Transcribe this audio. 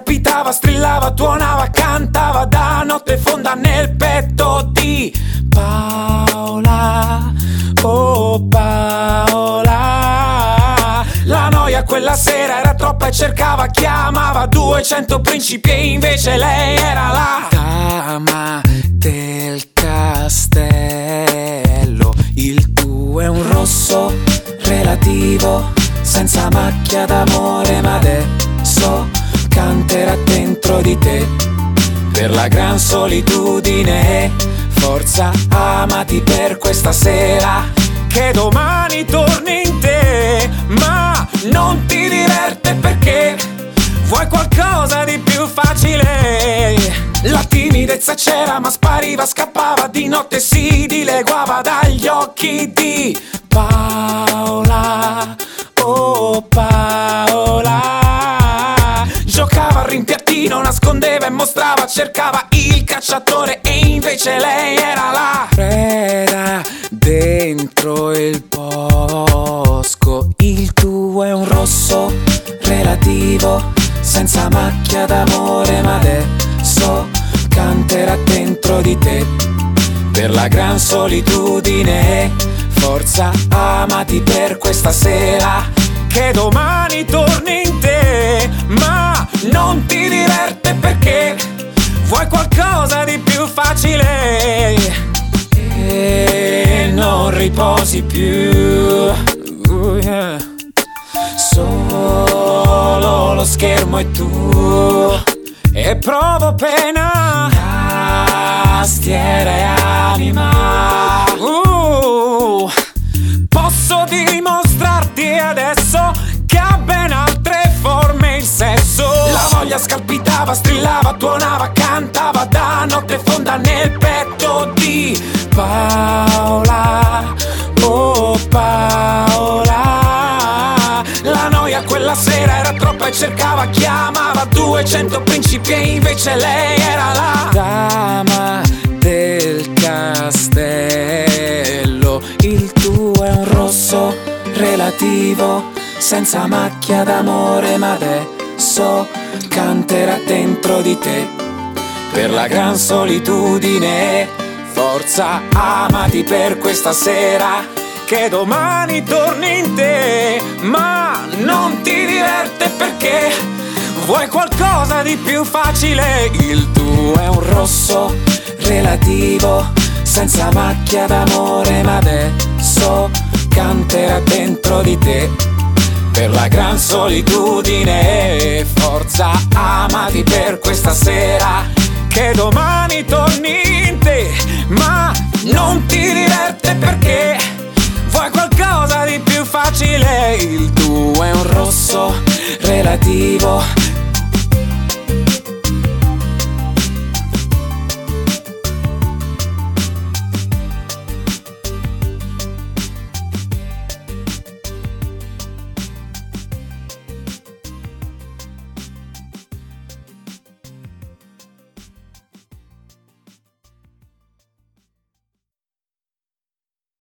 scalpitava, strillava, tuonava, cantava da notte fonda nel petto di Paola. Oh Paola. La noia quella sera era troppa e cercava, chiamava 200 principi e invece lei era la dama del castello. Il tuo è un rosso relativo, senza macchia d'amore, ma adesso canterà dentro di te per la gran solitudine. Forza, amati per questa sera, che domani torni in te, ma non ti diverte perché vuoi qualcosa di più facile. La timidezza c'era ma spariva, scappava, di notte si dileguava dagli occhi di Paola. Oh Paola. Giocava al rimpiattino, nascondeva e mostrava, cercava il cacciatore e invece lei era la preda dentro il bosco. Il tuo è un rosso relativo, senza macchia d'amore, ma adesso canterà dentro di te per la gran solitudine. Forza, amati per questa sera, che domani torni in te, ma non ti diverte perché vuoi qualcosa di più facile e non riposi più. Yeah. Solo lo schermo e tu, e provo pena, tastiera e anima. Posso dimostrarti adesso che ha ben altre forme il sesso. La voglia scalpitava, strillava, tuonava, cantava da notte fonda nel petto di Paola. Oh Paola. La noia quella sera era troppa e cercava, chiamava 200 principi e invece lei era la dama del castello. Il tuo è un rosso relativo, senza macchia d'amore, ma adesso canterà dentro di te per la gran solitudine. Forza, amati per questa sera, che domani torni in te, ma non ti diverte perché vuoi qualcosa di più facile. Il tuo è un rosso relativo, senza macchia d'amore, ma adesso canterà dentro di te per la gran solitudine. Forza, amati per questa sera, che domani torni in te, ma non ti diverte perché vuoi qualcosa di più facile. Il tuo è un rosso relativo,